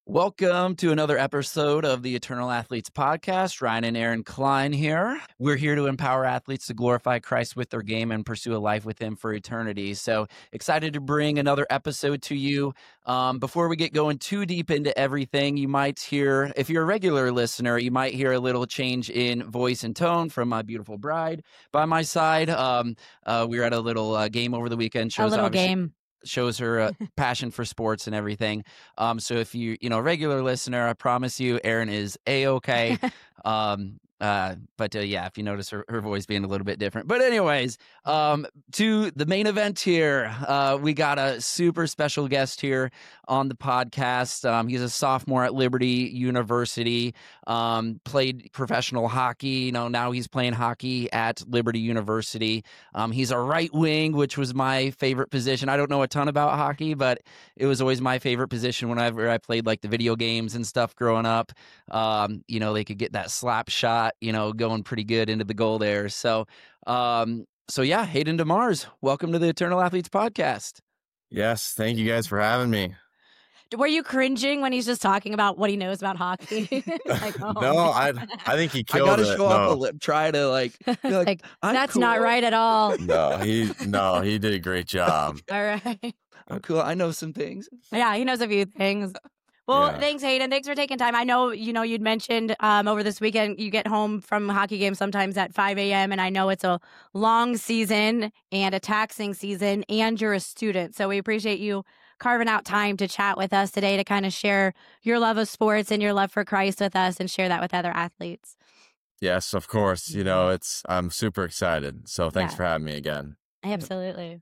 Welcome to another episode of the Eternal Athletes Podcast. Ryan and Aaron Klein here. We're here to empower athletes to glorify Christ with their game and pursue a life with Him for eternity. So excited to bring another episode to you. Before we get going too deep into everything, you might hear, if you're a regular listener, you might hear a little change in voice and tone from my beautiful bride by my side. We were at a little game over the weekend. Shows her passion for sports and everything. So if a regular listener, I promise you, Aaron is A-okay. But if you notice her voice being a little bit different. But anyways, to the main event here, we got a super special guest here on the podcast. He's a sophomore at Liberty University, played professional hockey. Now he's playing hockey at Liberty University. He's a right wing, which was my favorite position. I don't know a ton about hockey, but it was always my favorite position whenever I played like the video games and stuff growing up. They could get that slap shot, going pretty good into the goal there. So Hayden DeMars, welcome to the Eternal Athletes Podcast. Yes, thank you guys for having me. Were you cringing when he's just talking about what he knows about hockey? No, I think he killed it. I gotta show off a lip, try to that's cool. Not right at all. No, he did a great job. All right. I'm cool. I know some things. Yeah, he knows a few things. Well, Yeah. Thanks, Hayden. Thanks for taking time. I know, you'd mentioned over this weekend, you get home from hockey games sometimes at 5 a.m., and I know it's a long season and a taxing season, and you're a student. So we appreciate you carving out time to chat with us today to kind of share your love of sports and your love for Christ with us and share that with other athletes. Yes, of course. I'm super excited. So thanks for having me again. Absolutely.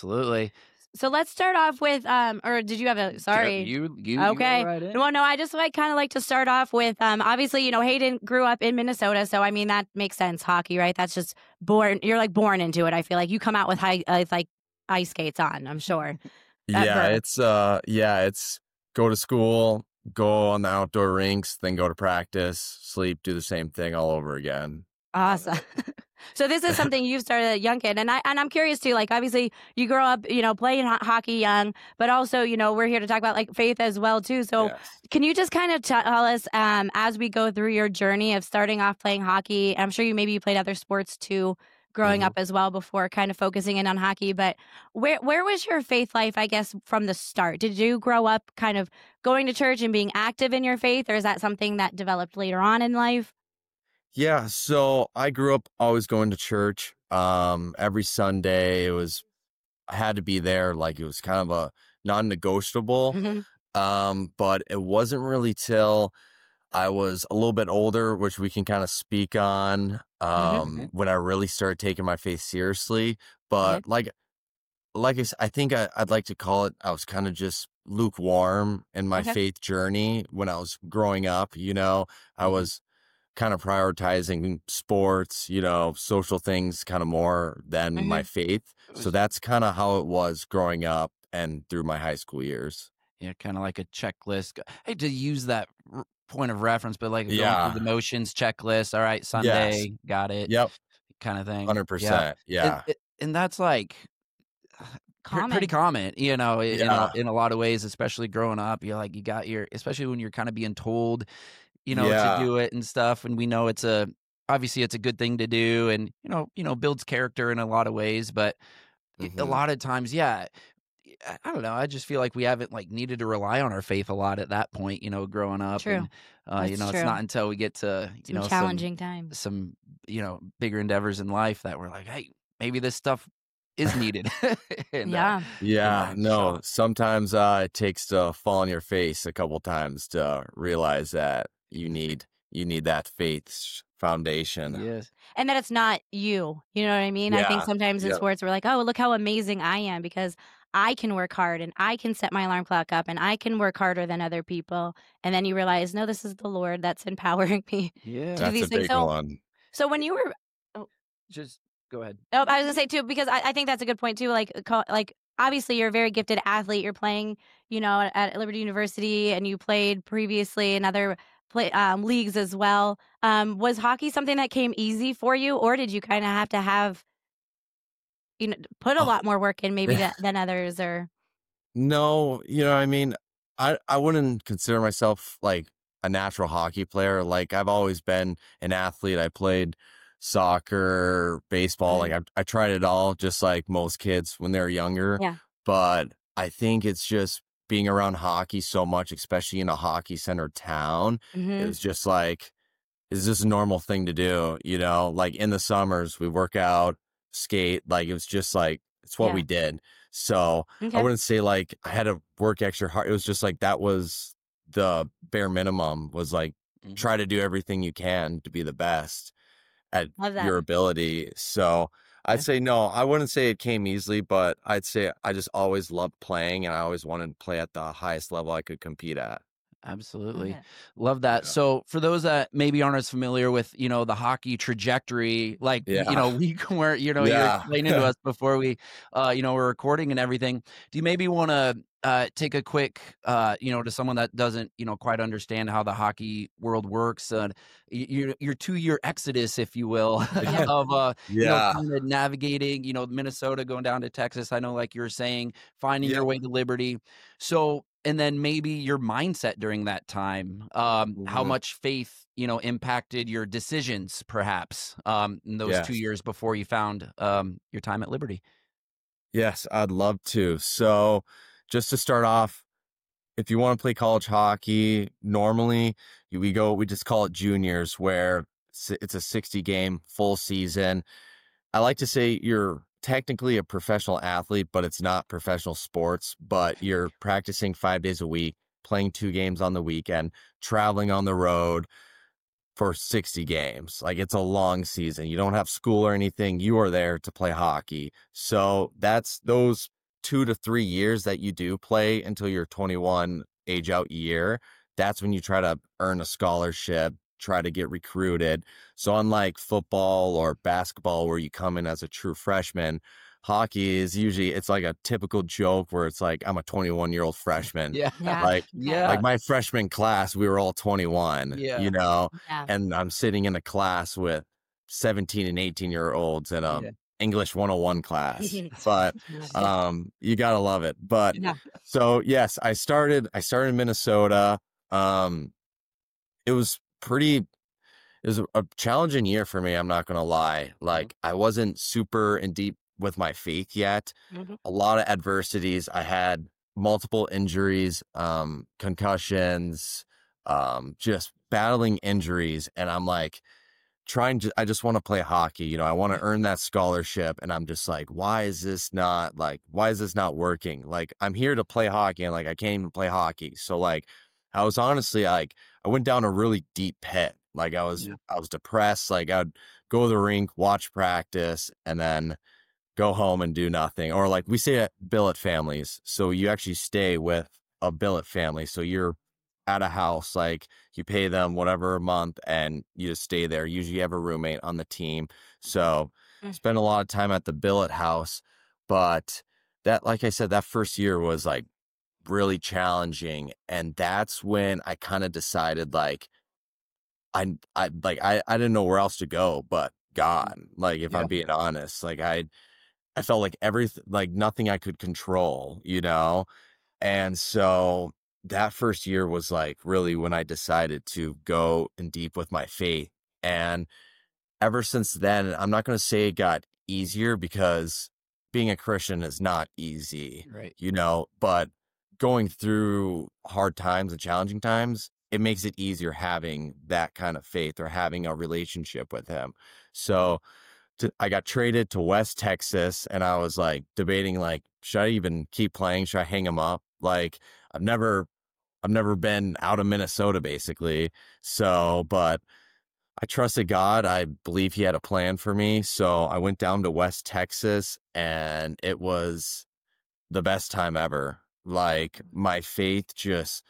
So let's start off with, or did you have a, sorry. You okay. Go right in. Well, no, I just kind of like to start off with, obviously, Hayden grew up in Minnesota. So, I mean, that makes sense. Hockey, right? That's just you're born into it. I feel like you come out with ice skates on, I'm sure. It's go to school, go on the outdoor rinks, then go to practice, sleep, do the same thing all over again. Awesome. So this is something you've started at a young kid. And I'm curious too, obviously you grow up, playing hockey young, but also, we're here to talk about faith as well too. So Yes. Can you just kind of tell us, as we go through your journey of starting off playing hockey, I'm sure you played other sports too, growing up as well before kind of focusing in on hockey, but where was your faith life, I guess, from the start? Did you grow up kind of going to church and being active in your faith, or is that something that developed later on in life? Yeah, so I grew up always going to church. Every Sunday I had to be there. It was kind of a non-negotiable. Mm-hmm. But it wasn't really till I was a little bit older, which we can kind of speak on, when I really started taking my faith seriously. But I think I'd like to call it, I was kind of just lukewarm in my faith journey when I was growing up. I was kind of prioritizing sports, social things kind of more than my faith. So that's kind of how it was growing up and through my high school years. Yeah, kind of like a checklist. I hate to use that point of reference, but going Yeah. through the motions checklist. All right, Sunday, got it. Yep. Kind of thing. 100%. Yeah. And that's Common. pretty common, in Yeah. a lot of ways, especially growing up. You got especially when you're kind of being told, to do it and stuff. And we know obviously it's a good thing to do, and builds character in a lot of ways. But a lot of times, I don't know. I just feel like we haven't needed to rely on our faith a lot at that point, growing up. True. And, That's it's true. not until we get to Some challenging times. some bigger endeavors in life that we're like, hey, maybe this stuff is needed. And, Yeah. No, sometimes it takes to fall on your face a couple times to realize that you need that faith foundation. Yes. And that it's not you. You know what I mean? I think Yeah. sometimes in Yep. sports we're like, oh, look how amazing I am because I can work hard and I can set my alarm clock up and I can work harder than other people. And then you realize, no, this is the Lord that's empowering me. Yeah. Do That's these a things. big So- one. So when you were, Just go ahead. I was gonna say too, because I think that's a good point too. Obviously you're a very gifted athlete. You're playing, at Liberty University, and you played previously in other leagues as well. Was hockey something that came easy for you, or did you kind of have to put a lot more work in maybe than others? Or No, I wouldn't consider myself like a natural hockey player. Like I've always been an athlete. I played soccer, baseball. Like I tried it all, just like most kids when they're younger. Yeah. But I think it's just being around hockey so much, especially in a hockey center town. It was just like, it's just a normal thing to do, you know? Like in the summers, we work out, skate. Like it was just like, it's what we did. So I wouldn't say like I had to work extra hard. It was just like that was the bare minimum, was like try to do everything you can to be the best at your ability. So I'd say no, I wouldn't say it came easily, but I'd say I just always loved playing and I always wanted to play at the highest level I could compete at. Absolutely. Love that. Yeah. So for those that maybe aren't as familiar with, the hockey trajectory, like, we were, you're explaining to us before we, we're recording and everything. Do you maybe want to take a quick, to someone that doesn't, quite understand how the hockey world works, your 2-year exodus, if you will, of, kind of navigating, Minnesota, going down to Texas. I know, like you were saying, finding your way to Liberty. So, and then maybe your mindset during that time, how much faith, impacted your decisions, perhaps, in those 2 years before you found your time at Liberty. Yes, I'd love to. So just to start off, if you want to play college hockey, normally we just call it juniors, where it's a 60-game full season. I like to say you're technically a professional athlete, but it's not professional sports, but you're practicing 5 days a week, playing 2 games on the weekend, traveling on the road for 60 games. Like it's a long season. You don't have school or anything. You are there to play hockey. So that's those 2 to 3 years that you do play until you're 21 age out year. That's when you try to earn a scholarship, try to get recruited. So unlike football or basketball where you come in as a true freshman, hockey is usually, it's like a typical joke where it's like, I'm a 21-year-old freshman. Like my freshman class, we were all 21, and I'm sitting in a class with 17 and 18-year-olds in a English 101 class, but you gotta love it. But so yes, I started in Minnesota. It was a challenging year for me. I'm not going to lie. Like I wasn't super in deep with my faith yet. A lot of adversities. I had multiple injuries, concussions, just battling injuries. And I'm like I just want to play hockey. I want to earn that scholarship. And I'm just like, why is this not working? Like I'm here to play hockey and like, I can't even play hockey. So like, I was honestly like, I went down a really deep pit. Like I was depressed. Like I'd go to the rink, watch practice, and then go home and do nothing. Or like we say at billet families. So you actually stay with a billet family. So you're at a house, like you pay them whatever a month and you just stay there. Usually you have a roommate on the team. So spend a lot of time at the billet house. But that, like I said, that first year was like really challenging. And that's when I kind of decided like, I didn't know where else to go but God. Like if I'm being honest, like I felt like everything, like nothing I could control, And so that first year was like really when I decided to go in deep with my faith. And ever since then, I'm not going to say it got easier because being a Christian is not easy, right? But going through hard times and challenging times, it makes it easier having that kind of faith or having a relationship with him. So I got traded to West Texas and I was like debating, like, should I even keep playing? Should I hang him up? Like I've never been out of Minnesota basically. So, but I trusted God. I believe he had a plan for me. So I went down to West Texas and it was the best time ever. Like my faith just,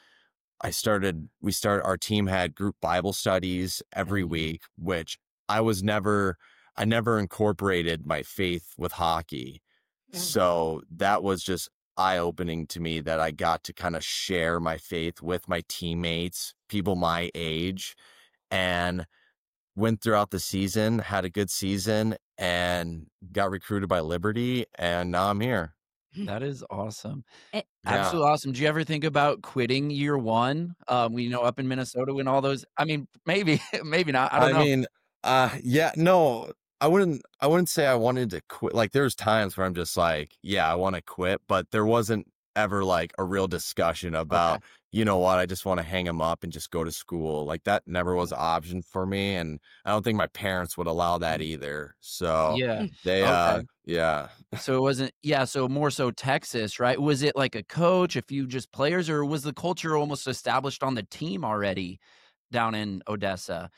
our team had group Bible studies every week, which I never incorporated my faith with hockey. So that was just eye-opening to me that I got to kind of share my faith with my teammates, people my age, and went throughout the season, had a good season, and got recruited by Liberty, and now I'm here. That is awesome. It, Yeah. Absolutely awesome. Do you ever think about quitting year one? Up in Minnesota when all those, I mean, maybe, maybe not. I don't I know. mean, yeah, no, I wouldn't say I wanted to quit. Like there's times where I'm just like, yeah, I want to quit, but there wasn't ever like a real discussion Okay. about, you know what, I just want to hang them up and just go to school. Like that never was an option for me. And I don't think my parents would allow that either. So Yeah. they, Okay. yeah. So it wasn't, yeah. So more so Texas, right? Was it like a coach, a few just players, or was the culture almost established on the team already down in Odessa,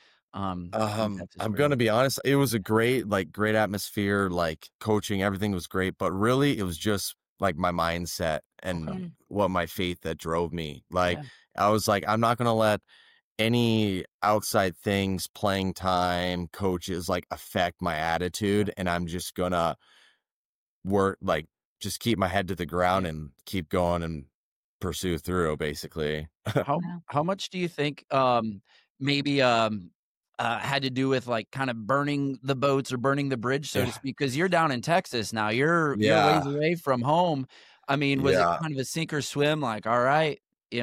in Texas? I'm Where gonna be honest, it was a great atmosphere, like coaching, everything was great, but really it was just like my mindset okay. and what my faith that drove me. Like Yeah. I was like, I'm not gonna let any outside things, playing time, coaches like affect my attitude, and I'm just gonna work like just keep my head to the ground Yeah. and keep going and pursue through basically. How wow. how much do you think maybe had to do with like kind of burning the boats or burning the bridge, so to Yeah. speak? Because you're down in Texas now. You're ways Yeah. away from home. I mean, was it Yeah. kind of a sink or swim? Like, all right,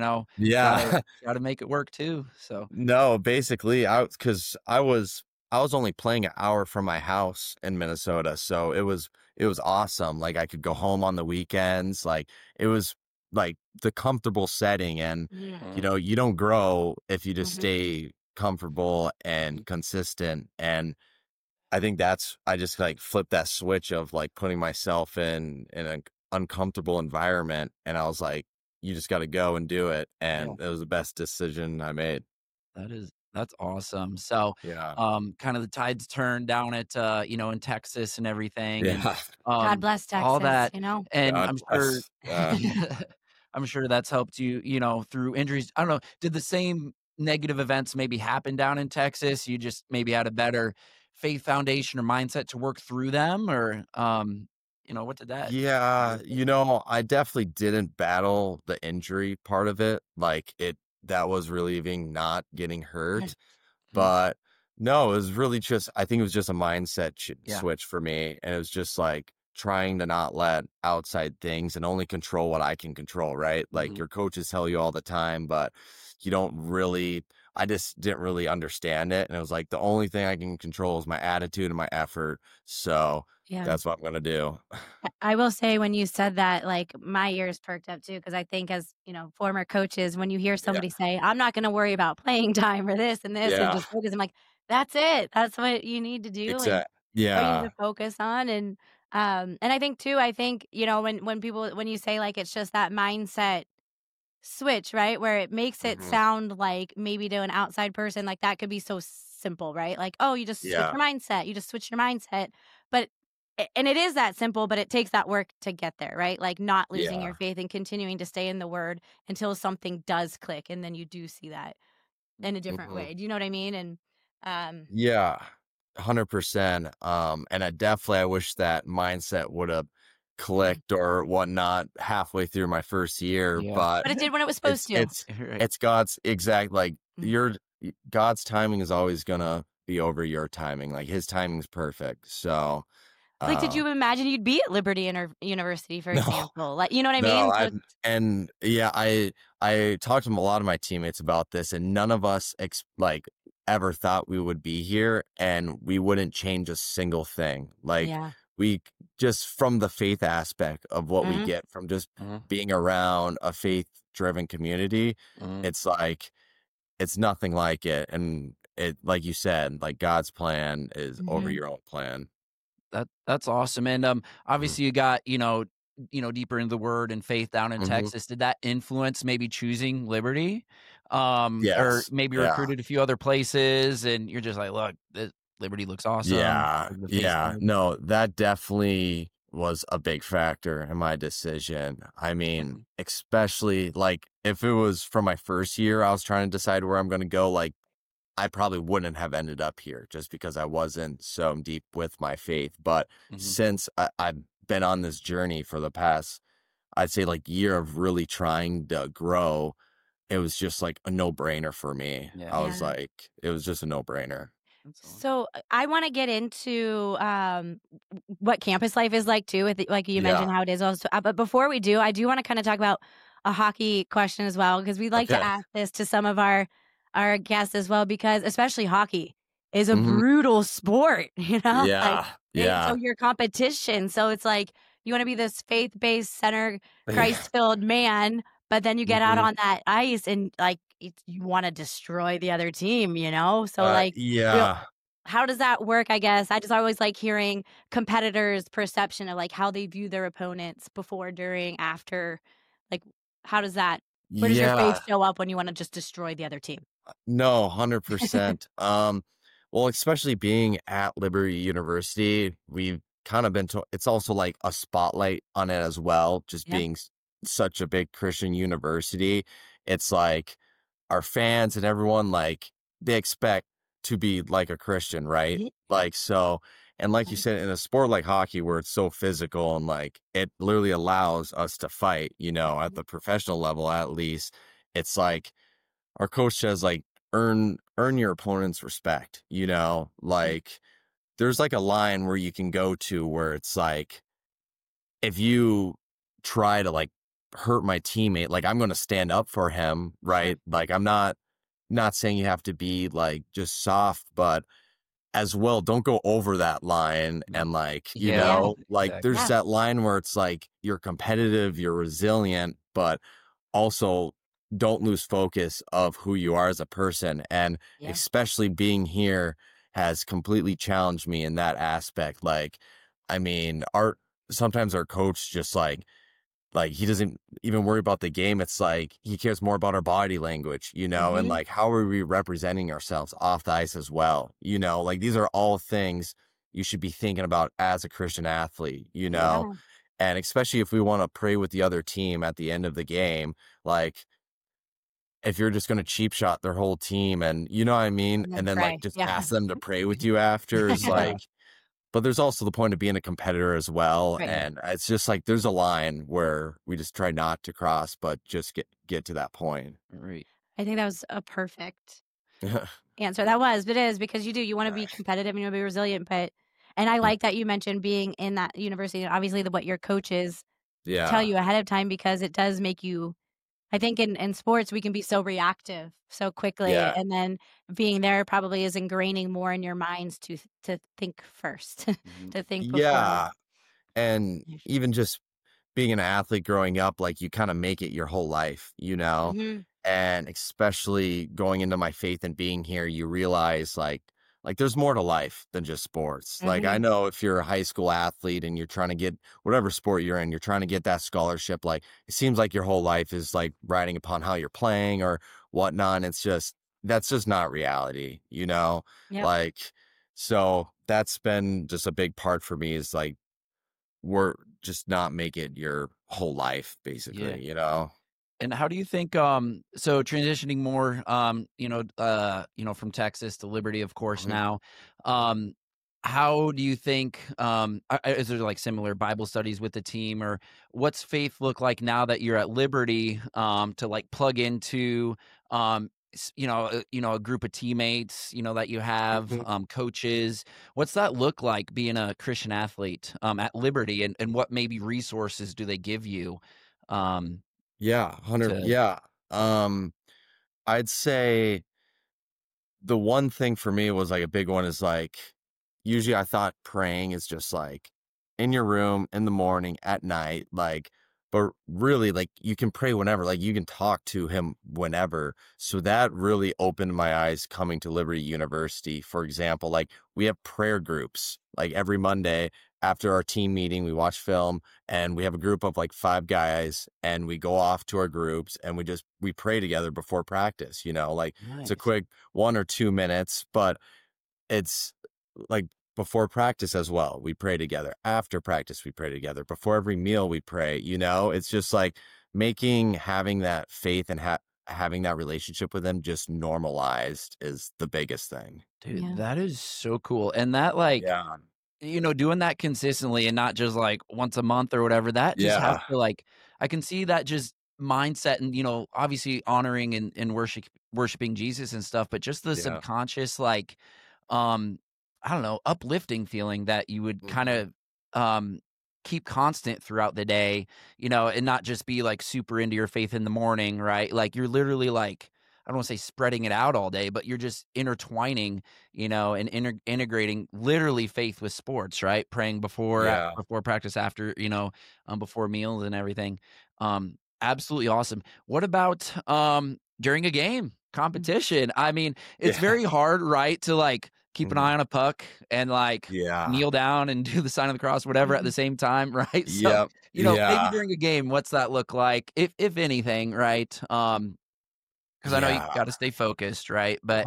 gotta Yeah. gotta make it work too. So No, basically, because I was only playing an hour from my house in Minnesota, so it was awesome. Like I could go home on the weekends. Like it was like the comfortable setting, and Yeah. you don't grow if you just Mhm. stay comfortable and consistent. And I think I just like flipped that switch of like putting myself in an uncomfortable environment, and I was like, you just got to go and do it, yeah, and it was the best decision I made. that's awesome. So, Yeah. kind of the tides turned down at in Texas and everything, and Yeah. God bless all Texas, that, you know? and God I'm sure. bless. Yeah. I'm sure that's helped you, through injuries. I don't know. Did the same negative events maybe happen down in Texas? You just maybe had a better faith foundation or mindset to work through them, or what did that Yeah, look like? I definitely didn't battle the injury part of it. Like that was relieving not getting hurt. Mhm. But no, it was really just, I think it was just a mindset Yeah. switch for me. And it was just like trying to not let outside things and only control what I can control, right? Like Mhm. your coaches tell you all the time, but you don't really, I just didn't really understand it. And it was like the only thing I can control is my attitude and my effort. So Yeah. that's what I'm going to do. I will say when you said that, like my ears perked up too, because I think as former coaches, when you hear Yeah. somebody say, "I'm not going to worry about playing time or this and Yeah. just focus," I'm like, "That's it. That's what you need to do, and Exactly. what you need Yeah. to focus on." And I think too, when you say like it's just that mindset switch, right? Where it makes it Hmm. sound like maybe to an outside person, like that could be so simple, right? Like, oh, you just switch Yeah. your mindset, you just switch your mindset. But and it is that simple, but it takes that work to get there, right? Like not losing Yeah. your faith and continuing to stay in the word until something does click and then you do see that in a different Hmm. way. Do you know what I mean? And um Yeah. 100%. And I wish that mindset would have yeah. clicked or whatnot halfway through my first year, Yeah. but But it did when it was supposed it's to. it's Right. it's God's exact like Mhm. your God's timing is always gonna be over your timing. Like his timing's perfect. So Like, did uh you imagine you'd be at Liberty University, for no. example? Like, you know what I No, mean? So I it's and yeah, I talked to a lot of my teammates about this, and none of us ever thought we would be here, and we wouldn't change a single thing. Like yeah. we just from the faith aspect of what we Mhm. get from just Mhm. being around a faith-driven community, Mhm. it's like it's nothing like it, and it like you said, like God's plan is over Mhm. your own plan. That's awesome. And Mhm. obviously you got, deeper into the word and faith down in Mhm. Texas. Did that influence maybe choosing Liberty? Or Yes. maybe Yeah. recruited a few other places and you're just like, look, this Liberty looks awesome. Yeah, The faith yeah. side. No, that definitely was a big factor in my decision. I mean, Mhm. especially like if it was from my first year, I was trying to decide where I'm going to go. Like, I probably wouldn't have ended up here just because I wasn't so deep with my faith. But Mhm. since I've been on this journey for the past, I'd say like year of really trying to grow, it was just like a no brainer for me. Yeah. I was Yeah. like, it was just a no brainer. So I want to get into what campus life is like too. Like you mentioned how it is also. But before we do, I do want to kind of talk about a hockey question as well, because we like to ask this to some of our guests as well, because especially hockey is a brutal sport, you know? Yeah. So your competition. So it's like you want to be this faith-based, center, Christ-filled man, but then you get out on that ice and like you want to destroy the other team, you know? So how does that work? I guess I just always like hearing competitors' perception of like how they view their opponents before, during, after. Like, how does that? Where does your faith show up when you want to just destroy the other team? No, 100%. Well, especially being at Liberty University, we've kind of been it's also like a spotlight on it as well, just being such a big Christian university. It's like our fans and everyone, like, they expect to be like a Christian, right? Like, so, and like you said, in a sport like hockey where it's so physical and like it literally allows us to fight, you know, at the professional level at least, it's like our coach says, like, earn your opponent's respect, you know? Like, there's like a line where you can go to where it's like, if you try to like hurt my teammate, like, I'm going to stand up for him, right? Like, I'm not saying you have to be like just soft, but as well, don't go over that line. And like, you know, like there's that line where it's like you're competitive, you're resilient, but also don't lose focus of who you are as a person. And especially being here has completely challenged me in that aspect. Like, I mean, sometimes our coach just like he doesn't even worry about the game. It's like he cares more about our body language, you know, and like how are we representing ourselves off the ice as well, you know? Like, these are all things you should be thinking about as a Christian athlete, you know? And especially if we want to pray with the other team at the end of the game, like, if you're just going to cheap shot their whole team and, you know what I mean? And then like just ask them to pray with you after is like, but there's also the point of being a competitor as well. And it's just like, there's a line where we just try not to cross, but just get to that point. Right. I think that was a perfect answer. It is, because you want to be competitive and you want to be resilient, and I like that you mentioned being in that university, and obviously what your coaches tell you ahead of time, because it does make you, I think in sports, we can be so reactive so quickly. And then being there probably is ingraining more in your minds to think first, to think before. And even just being an athlete growing up, like, you kind of make it your whole life, you know? And especially going into my faith and being here, you realize like there's more to life than just sports. Like, I know if you're a high school athlete and you're trying to get whatever sport you're in, you're trying to get that scholarship, like, it seems like your whole life is like riding upon how you're playing or whatnot. And that's just not reality, you know? Like, so that's been just a big part for me, is like, we're just not make it your whole life, basically, you know? And how do you think, so transitioning more, from Texas to Liberty, of course, now, how do you think, is there like similar Bible studies with the team, or what's faith look like now that you're at Liberty, to like plug into, a group of teammates, that you have, coaches? What's that look like being a Christian athlete, at Liberty, and what maybe resources do they give you? 100. I'd say the one thing for me was like a big one is like, usually I thought praying is just like in your room in the morning, at night, like, but really, like, you can pray whenever, like, you can talk to him whenever. So that really opened my eyes coming to Liberty University. For example, like, we have prayer groups, like, every Monday after our team meeting, we watch film, and we have a group of like 5 guys, and we go off to our groups and we pray together before practice, you know, like, it's a quick 1 or 2 minutes, but it's like before practice as well, we pray together. After practice, we pray together. Before every meal, we pray, you know? It's just like having that faith and having that relationship with them just normalized is the biggest thing. Dude, that is so cool. And that, like, doing that consistently and not just like once a month or whatever, that just has to, like, I can see that just mindset and, obviously honoring and worshiping Jesus and stuff, but just the subconscious, like, I don't know, uplifting feeling that you would kind of keep constant throughout the day, and not just be like super into your faith in the morning, right? Like you're literally like, I don't want to say spreading it out all day, but you're just intertwining, and integrating literally faith with sports, right? Praying before practice, after, before meals and everything. Absolutely awesome. What about during a game competition? I mean, it's very hard, right, to like keep an eye on a puck and like kneel down and do the sign of the cross, whatever, at the same time, right? So, maybe during a game, what's that look like, if anything, right? Because I know you got to stay focused, right? But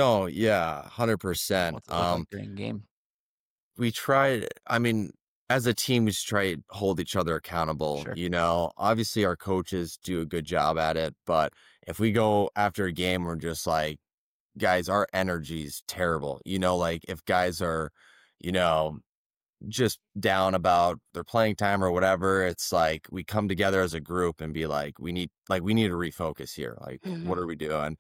100%. What's it look like during a game? We tried. I mean, as a team, we just try to hold each other accountable. Sure. Obviously our coaches do a good job at it, but if we go after a game, we're just like, guys, our energy's terrible. Like if guys are, just down about their playing time or whatever, it's like we come together as a group and be like, we need to refocus here. Like, what are we doing?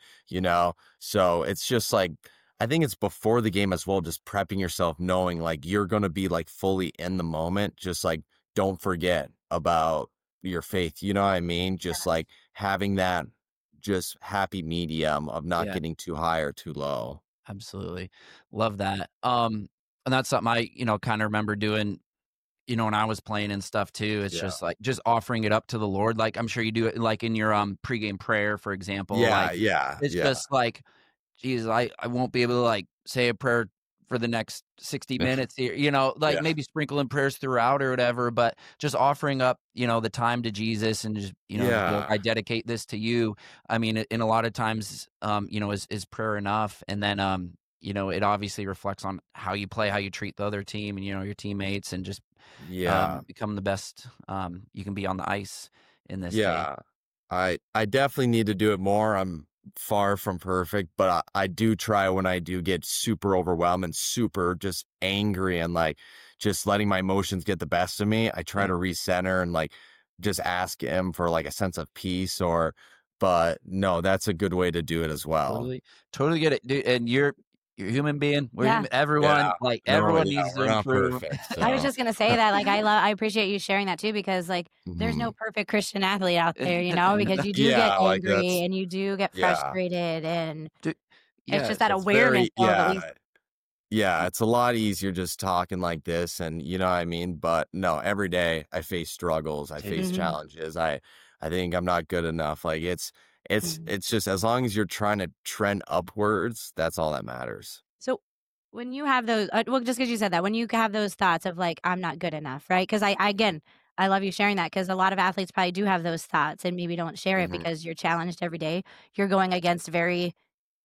So it's just like, I think it's before the game as well, just prepping yourself, knowing like you're going to be like fully in the moment. Just like, don't forget about your faith. You know what I mean? Just like having that just happy medium of not getting too high or too low. Absolutely. Love that. And that's something I, kind of remember doing, when I was playing and stuff too. It's just like, just offering it up to the Lord. Like, I'm sure you do it like in your pregame prayer, for example. It's just like, geez, I won't be able to like say a prayer for the next 60 minutes here, maybe sprinkling prayers throughout or whatever, but just offering up, the time to Jesus and just, Lord, I dedicate this to you. I mean, in a lot of times, is prayer enough? And then, it obviously reflects on how you play, how you treat the other team and, your teammates, and just become the best you can be on the ice in this game. I definitely need to do it more. I'm far from perfect, but I do try when I do get super overwhelmed and super just angry and like just letting my emotions get the best of me. I try to recenter and like just ask him for like a sense of peace but no, that's a good way to do it as well. Totally get it, dude. And you're a human being. We're human. Everyone, everyone needs to improve. Perfect, so. I was just gonna say that, like, I appreciate you sharing that too, because like there's no perfect Christian athlete out there, because you do get angry and you do get frustrated, and it's just that awareness. It's a lot easier just talking like this, and you know what I mean. But no, every day I face struggles, I face challenges. I think I'm not good enough. Like it's just, as long as you're trying to trend upwards, that's all that matters. So when you have those, well, just because you said that, when you have those thoughts of like, I'm not good enough, right? Because I love you sharing that, because a lot of athletes probably do have those thoughts and maybe don't share it because you're challenged every day. You're going against very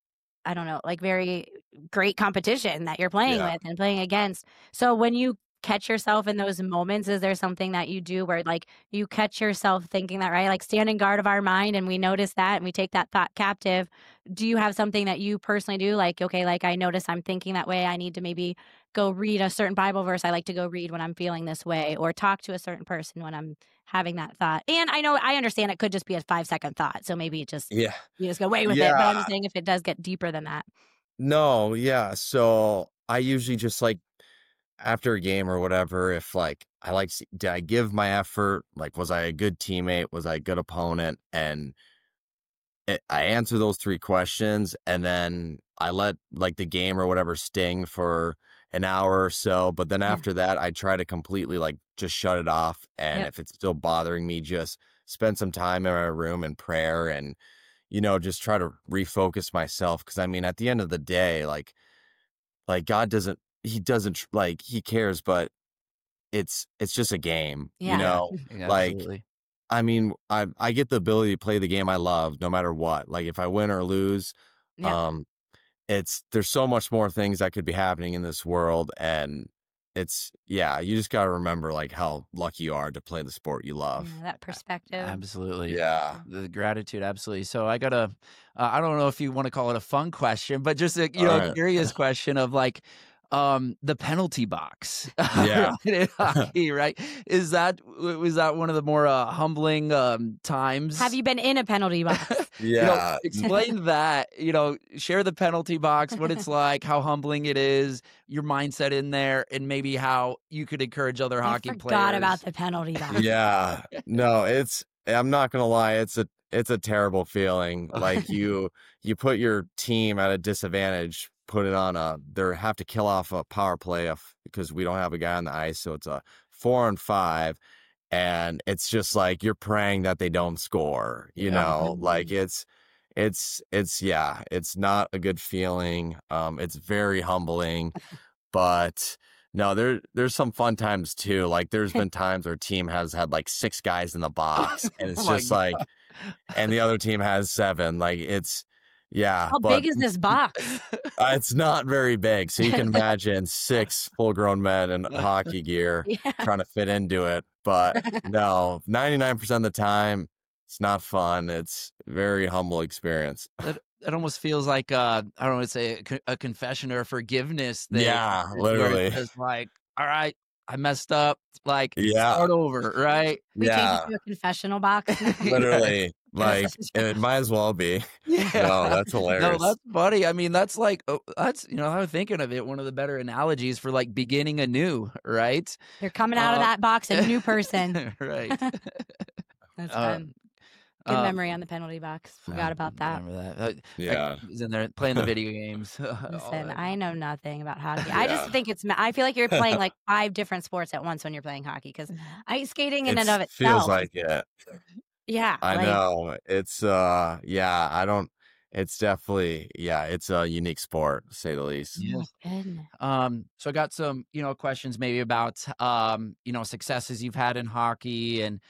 great competition that you're playing with and playing against. So when you catch yourself in those moments, is there something that you do where like you catch yourself thinking that, right? Like standing guard of our mind, and we notice that and we take that thought captive. Do you have something that you personally do? Like, okay, like I notice I'm thinking that way, I need to maybe go read a certain Bible verse I like to go read when I'm feeling this way, or talk to a certain person when I'm having that thought. And I understand it could just be a 5-second thought, so maybe it just you just go away with it. But I'm just saying, if it does get deeper than that. No, so I usually just like, after a game or whatever, if like did I give my effort? Like, was I a good teammate? Was I a good opponent? And I answer those 3 questions, and then I let like the game or whatever sting for an hour or so. But then after that, I try to completely like just shut it off. And if it's still bothering me, just spend some time in my room in prayer and, just try to refocus myself. Cause I mean, at the end of the day, like God doesn't, he cares, but it's just a game, like, Absolutely. I mean, I get the ability to play the game I love no matter what. Like if I win or lose, there's so much more things that could be happening in this world. And you just got to remember like how lucky you are to play the sport you love. That perspective. Absolutely. Yeah. The gratitude. Absolutely. So I got I don't know if you want to call it a fun question, but just a, curious question of like, the penalty box in hockey, right? Was that one of the more humbling times? Have you been in a penalty box? Yeah. Explain that, share the penalty box, what it's like, how humbling it is, your mindset in there, and maybe how you could encourage other hockey players. I forgot about the penalty box. Yeah. No, I'm not going to lie. It's a terrible feeling. Like you put your team at a disadvantage, put it on they have to kill off a power play because we don't have a guy on the ice. So it's a 4-on-5. And it's just like you're praying that they don't score, like it's not a good feeling. It's very humbling, but no, there's some fun times too. Like there's been times where team has had like 6 guys in the box and it's just like, and the other team has 7. Like How big is this box? It's not very big. So you can imagine 6 full-grown men in hockey gear trying to fit into it. But no, 99% of the time, it's not fun. It's a very humble experience. It almost feels like, I don't want to say a confession or a forgiveness thing. Yeah, literally. It's like, all right, I messed up. Like, start over, right? We change it to a confessional box. Literally. Like, it might as well be. Yeah. No, that's hilarious. No, that's funny. I mean, that's like, I'm thinking of it, one of the better analogies for like beginning anew, right? You're coming out of that box a new person. Right. That's fun. Good memory on the penalty box. Forgot about that. Remember that. Yeah. He's in there playing the video games. Listen, I know nothing about hockey. I just think I feel like you're playing like 5 different sports at once when you're playing hockey, because ice skating in and of itself feels like it. Yeah. I know. It's it's definitely, it's a unique sport, to say the least. Yeah. So I got some, questions maybe about, successes you've had in hockey and,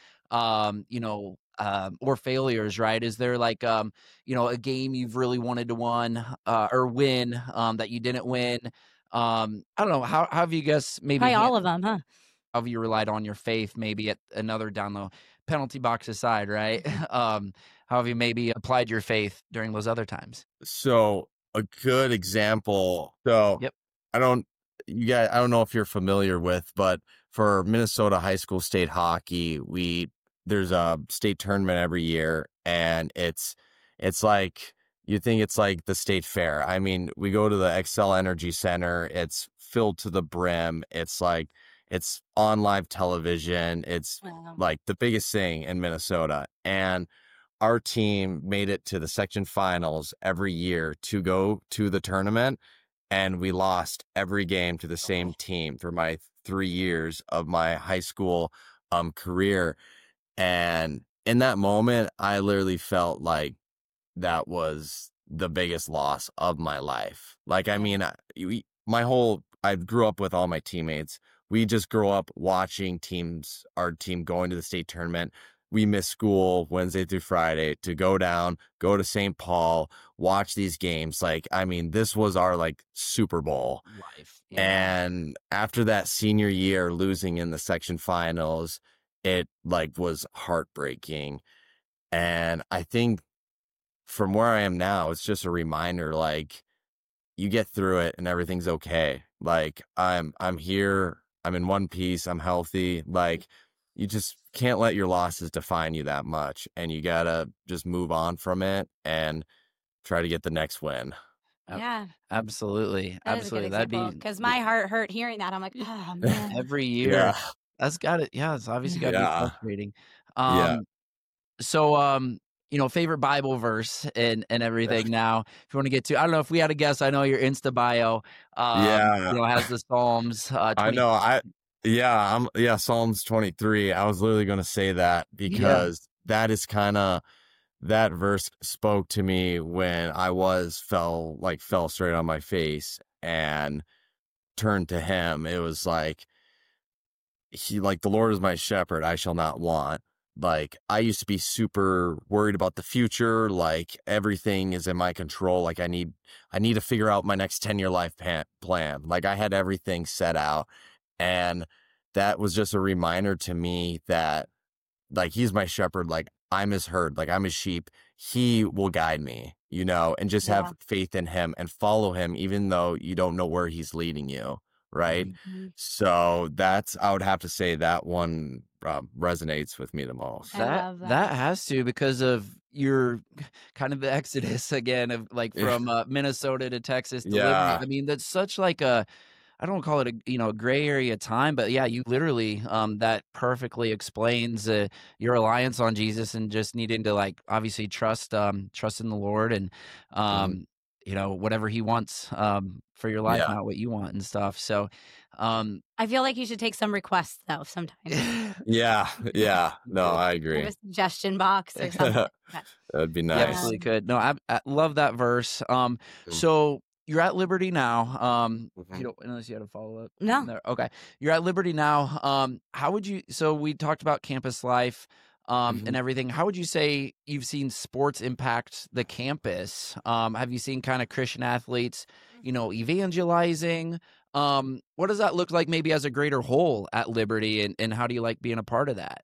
or failures, right? Is there like, a game you've really wanted to win that you didn't win? I don't know. How have you guys maybe probably all of them, huh? How have you relied on your faith maybe at another down the penalty box aside, right? How have you maybe applied your faith during those other times? So a good example. So I don't know if you're familiar with, but for Minnesota high school state hockey, there's a state tournament every year, and it's like, you think it's like the state fair. I mean, we go to the Xcel Energy Center. It's filled to the brim. It's like, it's on live television. It's like the biggest thing in Minnesota. And our team made it to the section finals every year to go to the tournament. And we lost every game to the same team for my 3 years of my high school career. And in that moment, I literally felt like that was the biggest loss of my life. Like, I mean, I grew up with all my teammates. We just grew up watching our team going to the state tournament. We missed school Wednesday through Friday to go down, go to St. Paul, watch these games. Like, I mean, this was our like Super Bowl life. Yeah. And after that senior year, losing in the section finals, it like was heartbreaking. And I think from where I am now, it's just a reminder, like, you get through it and everything's okay. Like, I'm here, I'm in one piece, I'm healthy. Like, you just can't let your losses define you that much, and you gotta just move on from it and try to get the next win. Yeah, absolutely. That'd be, because my heart hurt hearing that. I'm like, oh man. Every year, that's got it. Yeah, it's obviously got to be frustrating. So, favorite Bible verse and everything. Now, if you want to get to, I don't know if we had a guess. I know your Insta bio, has the Psalms. I know. Psalms 23. I was literally going to say that because that is that verse spoke to me when I fell straight on my face and turned to him. It was like, the Lord is my shepherd, I shall not want. Like, I used to be super worried about the future. Like, everything is in my control. Like, I need to figure out my next 10-year life plan. Like, I had everything set out. And that was just a reminder to me that, like, he's my shepherd. Like, I'm his herd. Like, I'm his sheep. He will guide me, and just have faith in him and follow him, even though you don't know where he's leading you. Right. Mm-hmm. So I would have to say that one resonates with me the most. That has to, because of you're kind of the exodus again of like from Minnesota to Texas to Liberty. Yeah. I mean, that's such like a, I don't call it a gray area time, but yeah, you literally that perfectly explains your reliance on Jesus and just needing to like obviously trust in the Lord and Mhm. whatever He wants for your life, Yeah. not what you want and stuff. So I feel like you should take some requests though sometimes. Yeah. Yeah. No, I Have agree. a suggestion box or something. But, That'd be You nice. absolutely could. No, I love that verse. Mm. So you're at Liberty now. Mhm. You don't, unless you had a follow up. No. Okay. You're at Liberty now. How would you? So we talked about campus life, Mhm. and everything. How would you say you've seen sports impact the campus? Have you seen kind of Christian athletes, evangelizing? What does that look like maybe as a greater whole at Liberty, and how do you like being a part of that?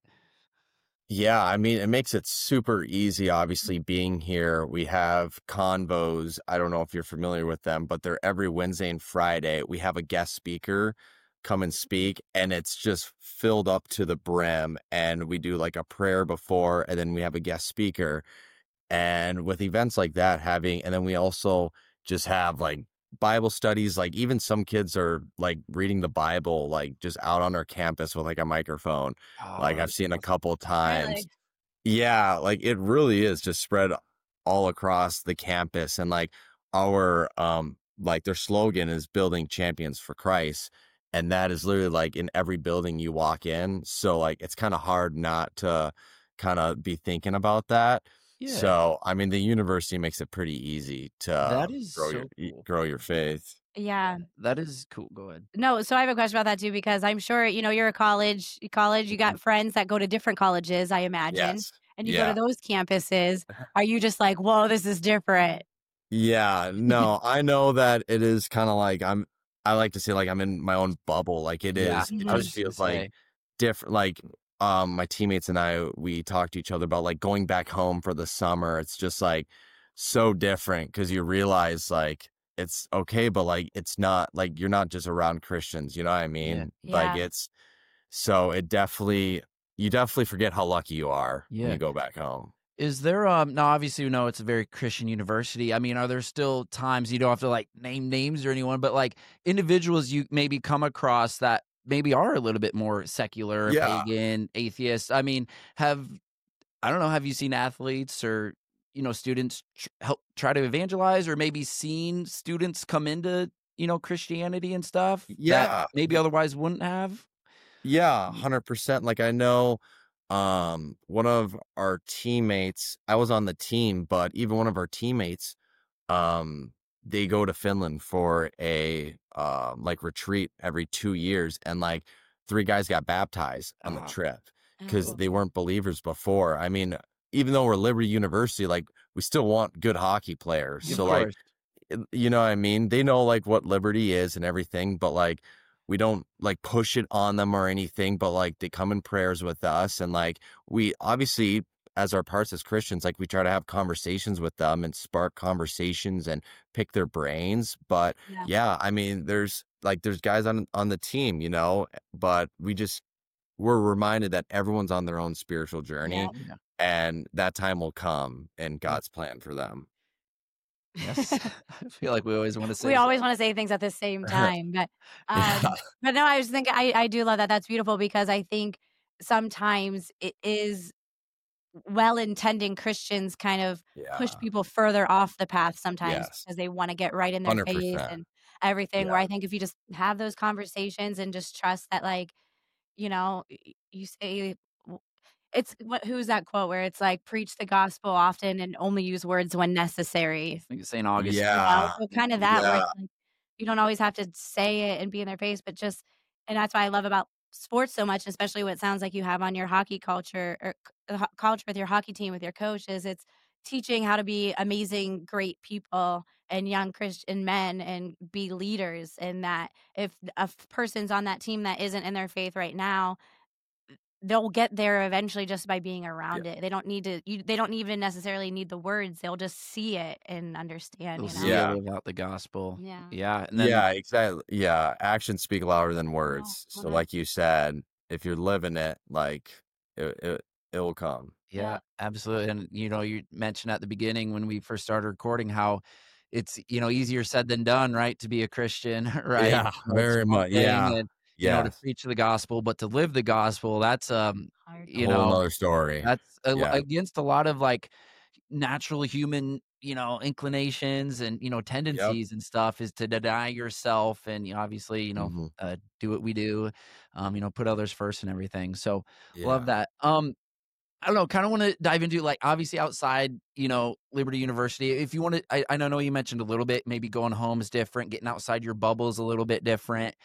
Yeah, I mean, it makes it super easy, obviously, being here. We have convos. I don't know if you're familiar with them, but they're every Wednesday and Friday. We have a guest speaker come and speak, and it's just filled up to the brim. And we do like a prayer before, and then we have a guest speaker. And with events like that, and then we also just have like Bible studies, like even some kids are like reading the Bible, like just out on our campus with like a microphone. Like Oh, I've seen a couple times. Really? Yeah, like it really is just spread all across the campus. And like our like their slogan is building champions for Christ. And that is literally like in every building you walk in. So like it's kind of hard not to kind of be thinking about that. yeah. So I mean the university makes it pretty easy That to is grow so your cool. grow your faith. Yeah. That is cool. Go ahead. No, so I have a question about that too, because I'm sure, you're a college, you got friends that go to different colleges, I imagine, Yes. and you go to Yeah. those campuses. Are you just like, whoa, this is different? Yeah, no, I know that it is kind of like I like to say like I'm in my own bubble. Like it Yeah, is, it I was just just gonna feels like say. different. Like my teammates and I, we talk to each other about like going back home for the summer. It's just like so different because you realize like it's okay, but like it's not like you're not just around Christians. You know what I mean? Like Yeah. so it definitely you definitely forget how lucky you are when Yeah. you go back home. Is there now obviously it's a very Christian university. I mean, are there still times you don't have to like name names or anyone, but like individuals you maybe come across that maybe are a little bit more secular, Yeah. pagan, atheist? I mean, have you seen athletes or students help try to evangelize or maybe seen students come into Christianity and stuff that Yeah. maybe otherwise wouldn't have? Yeah, 100%. Like I know one of our teammates, I was on the team, but even one of our teammates, um they go to Finland for a like retreat every 2 years, and like 3 guys got baptized on the Ah, trip because Oh. they weren't believers before. I mean, even though we're Liberty University, like we still want good hockey players. of So like course. you know what I mean? They know like what liberty is and everything, but like we don't like push it on them or anything, but like they come in prayers with us, and like we obviously as our parts as Christians, like we try to have conversations with them and spark conversations and pick their brains. But Yeah. yeah, I mean there's guys on the team, but we're reminded that everyone's on their own spiritual journey, Yeah. and that time will come in God's plan for them. Yes. I feel like we always want to say We always want to say things at the same time, Yeah. but no, I was thinking, I do love that. That's beautiful because I think sometimes it is well-intending Christians kind of push Yeah. people further off the path sometimes Yes. because they want to get right in their faith 100%. and everything. Where Yeah. I think if you just have those conversations and just trust that, like, you say, it's who's that quote where it's like preach the gospel often and only use words when necessary. I think St. Augustine. Yeah. So kind of that where Yeah. it's like you don't always have to say it and be in their face, but just, and that's why I love about sports so much, especially what it sounds like you have on your hockey culture or culture with your hockey team with your coaches. It's teaching how to be amazing, great people and young Christian men and be leaders. And that if a person's on that team that isn't in their faith right now, they'll get there eventually just by being around it. They don't need to. They don't even necessarily need the words. They'll just see it and understand. They'll You know. see Yeah. it without the gospel. Yeah. Yeah. And then Yeah, exactly. Yeah, actions speak louder than words. So, Mhm. like you said, if you're living it, like it will come. Yeah, absolutely. And, you mentioned at the beginning when we first started recording how it's, easier said than done, right? To be a Christian, right? Yeah, It's very one much. thing Yeah. and, to Yes. preach the gospel, but to live the gospel, that's, Hard. A whole nother story. that's Yeah. against a lot of like natural human, inclinations and, Yep. tendencies and stuff is to deny yourself and, obviously, Hmm. do what we do, put others first and everything. So love Yeah. that. I don't know, kind of want to dive into like obviously outside, Liberty University. If you want to, I know you mentioned a little bit, maybe going home is different, getting outside your bubble is a little bit different.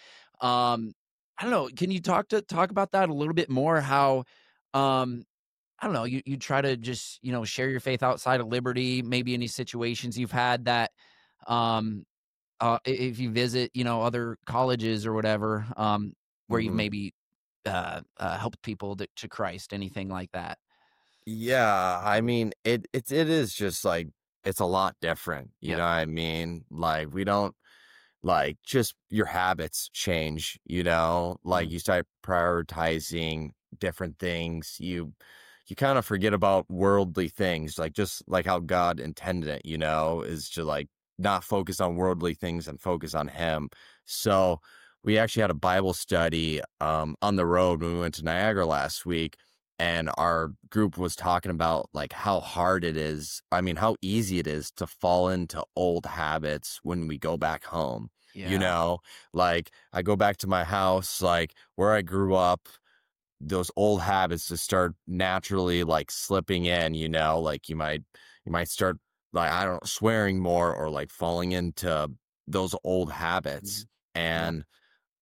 I don't know. Can you talk about that a little bit more? How, um, I don't know, you try to just, share your faith outside of Liberty, maybe any situations you've had that, um, if you visit, other colleges or whatever, where you've Hmm. maybe, helped people to Christ, anything like that. Yeah, I mean, it is just like it's a lot different, you Yep. know what I mean? Like we don't like just your habits change, like Mhm. you start prioritizing different things. You kind of forget about worldly things, like just like how God intended it, is to like not focus on worldly things and focus on him. So we actually had a Bible study on the road when we went to Niagara last week, and our group was talking about like how hard it is, I mean how easy it is to fall into old habits when we go back home. Yeah. Like I go back to my house, like where I grew up, those old habits just start naturally like slipping in, like you might start like, I don't know, swearing more or like falling into those old habits. Mhm. Yep. And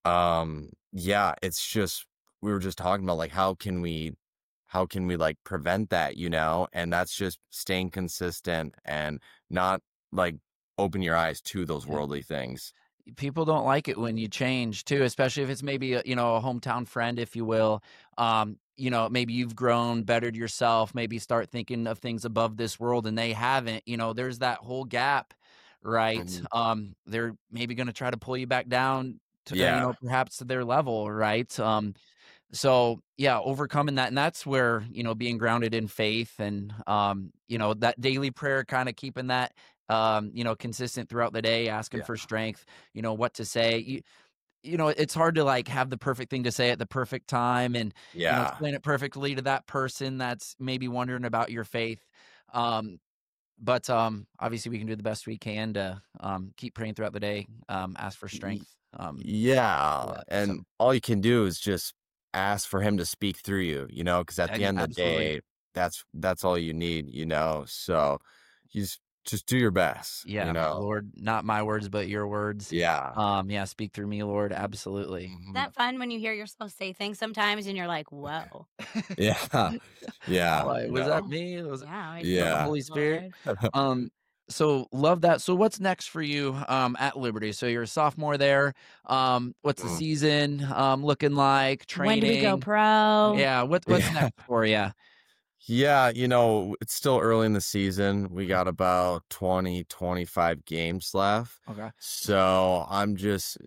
yeah, it's just, we were just talking about like how can we like prevent that, and that's just staying consistent and not like open your eyes to those Yep. worldly things. People don't like it when you change too, especially if it's maybe a hometown friend, if you will. Maybe you've grown, bettered yourself, maybe start thinking of things above this world and they haven't. There's that whole gap, right? Mhm. They're maybe going to try to pull you back down to, Yeah. perhaps to their level, right? So yeah, overcoming that. And that's where, being grounded in faith and, that daily prayer, kind of keeping that, consistent throughout the day, asking Yeah. for strength, what to say. It's hard to like have the perfect thing to say at the perfect time and, Yeah. explain it perfectly to that person that's maybe wondering about your faith. Um, but obviously we can do the best we can to, keep praying throughout the day, ask for Y- strength. Yeah. Yeah. So And all you can do is just ask for him to speak through you, because at the end of the absolutely. day, that's all you need, So you just do your best, Yeah, Lord, not my words, but your words. Yeah. Yeah, speak through me, Lord. Absolutely. Is Mhm. that fun when you hear yourself say things sometimes and you're like, whoa. Yeah. Yeah. Like, was that me? Was it Yeah, I the Yeah. Holy Spirit? Lord. Um, so love that. So what's next for you at Liberty? So you're a sophomore there. What's the Mm. season looking like? When do we go Training? pro? Yeah, what's Yeah. next for you? Yeah, it's still early in the season. We got about 20, 25 games left. Okay. So I'm just,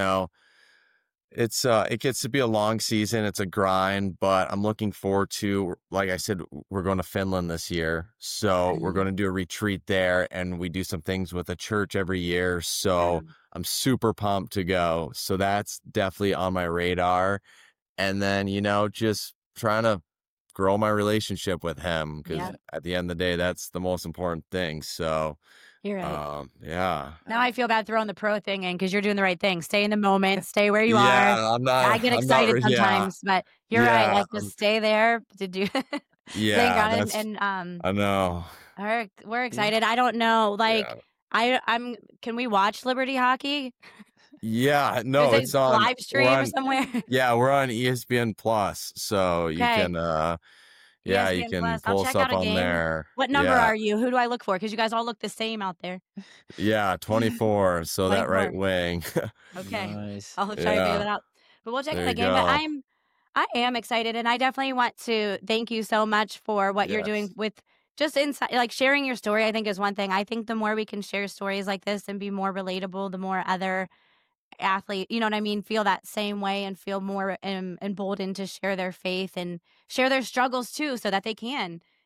it gets to be a long season. It's a grind, but I'm looking forward to, like I said, we're going to Finland this year. So we're going to do a retreat there, and we do some things with a church every year. So I'm super pumped to go. So that's definitely on my radar. And then, just trying to grow my relationship with him, because Yeah, Yeah. at the end of the day, that's the most important thing. So, you're right. yeah. Now I feel bad throwing the pro thing in because you're doing the right thing. Stay in the moment, stay where you are. Yeah, I get excited yeah, sometimes, but you're right. yeah, Like just stay there to do staying yeah, grounded and I know. we're excited. I don't know. Like Yeah. I'm can we watch Liberty hockey? Yeah, Is no, it it's on, live stream somewhere? we're on ESPN Plus, so you Okay. can, you ESPN can Plus. I'll pull us check out up a on game. there. What number Yeah, are you? Who do I look for? Because you guys all look the same out there. yeah, 24, so that right 24. wing. Okay. Nice. I'll try to figure Yeah, that out. But we'll check out there the you game. But go. I am excited, and I definitely want to thank you so much for what you're doing Yes. with just inside, like sharing your story. I think is one thing. I think the more we can share stories like this and be more relatable, the more other athlete, you know what I mean, feel that same way and feel more emboldened to share their faith and share their struggles too, so that they can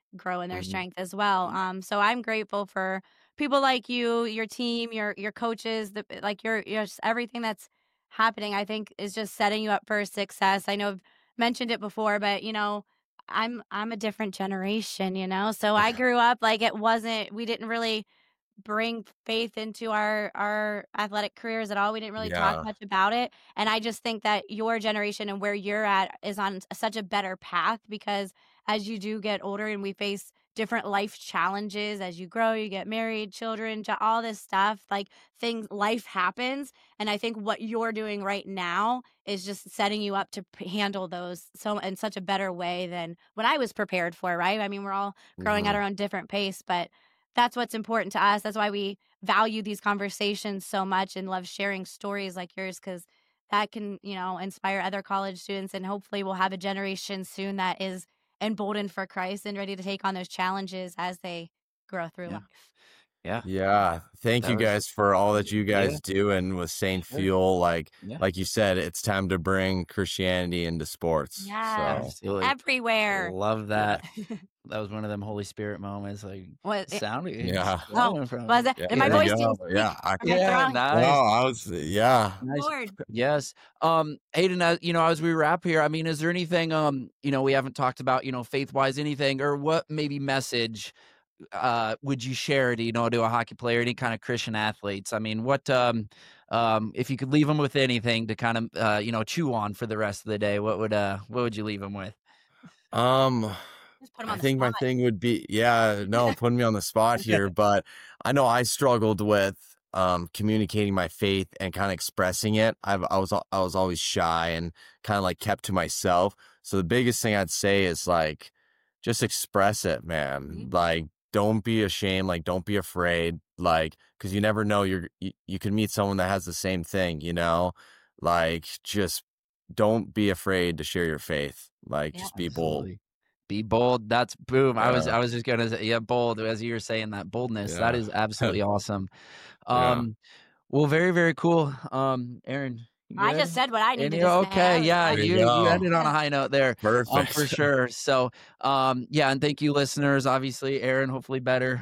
grow in their Mhm. strength as well. So I'm grateful for people like you, your team, your coaches, like your just everything that's happening. I think is just setting you up for success. I know I've mentioned it before, but I'm a different generation, so I grew up like it wasn't. We didn't really bring faith into our athletic careers at all. We didn't really talk Yeah. much about it. And I just think that your generation and where you're at is on such a better path because as you do get older and we face different life challenges as you grow, you get married, children, all this stuff, like life happens. And I think what you're doing right now is just setting you up to handle those so in such a better way than what I was prepared for, right? I mean, we're all growing at Mhm. our own different pace, but that's what's important to us. That's why we value these conversations so much and love sharing stories like yours because that can, inspire other college students. And hopefully, we'll have a generation soon that is emboldened for Christ and ready to take on those challenges as they grow through Yeah. life. Yeah. Yeah. Thank That you was guys for all that you yeah. guys do and with Saint Sure. Fuel. Yeah. Like you said, it's time to bring Christianity into sports. Yes, So Absolutely. everywhere. Love yeah. that. That was one of them Holy Spirit moments. Like What? it's Yeah. Oh, flowing from was it? Yeah. And my There yeah. you voice go. didn't speak. Yeah. Am I Yeah, throwing? No, nice. I was, yeah. Nice. Lord. Yes. Hayden, as we wrap here, I mean, is there anything, we haven't talked about, faith wise, anything, or what maybe message, would you share to a hockey player, any kind of Christian athletes? I mean, what, if you could leave them with anything to kind of, chew on for the rest of the day, what would you leave them with? Um, Just put him I on the think my spot. thing would be, yeah, no, putting me on the spot here, but I know I struggled with communicating my faith and kind of expressing it. I was always shy and kind of like kept to myself. So the biggest thing I'd say is like just express it, man. Mhm. Like don't be ashamed, like don't be afraid, like because you never know you can meet someone that has the same thing, like just don't be afraid to share your faith. Like Yeah. just be bold. Absolutely. Be bold. That's boom. Yeah. I was just gonna say, yeah, bold. As you were saying that boldness, that Yeah. is absolutely awesome. Yeah. Well, very, very cool. Aaron, you I good? just said what I And needed you to say. okay? I was Yeah, There done. you you go. ended on a high note there, Perfect. for sure. So, yeah, and thank you, listeners. Obviously, Aaron, hopefully better.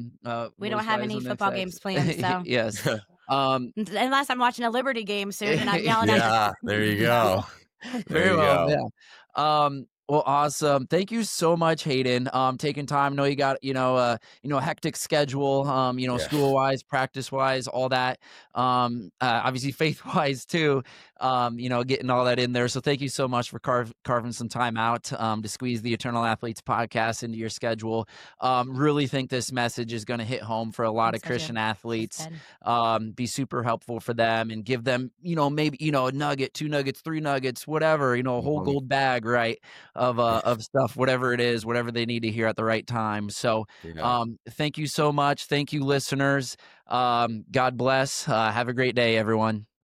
We don't have voice-wise any on next football games planned, so Yes. Um, unless I'm watching a Liberty game soon and I'm yelling at Yeah. There you go. There Very you well, go. yeah. Well, awesome. Thank you so much, Hayden. Taking time. I know you got, a hectic schedule, Yeah. school wise, practice wise, all that. Obviously faith wise too. Getting all that in there. So thank you so much for carving some time out, to squeeze the Eternal Athletes podcast into your schedule. Really think this message is going to hit home for a lot of Christian athletes. Be super helpful for them and give them, maybe, a nugget, 2 nuggets, 3 nuggets, whatever, a whole Mhm. gold bag, right? Of stuff, whatever it is, whatever they need to hear at the right time. So, Yeah. thank you so much. Thank you, listeners. God bless. Have a great day, everyone.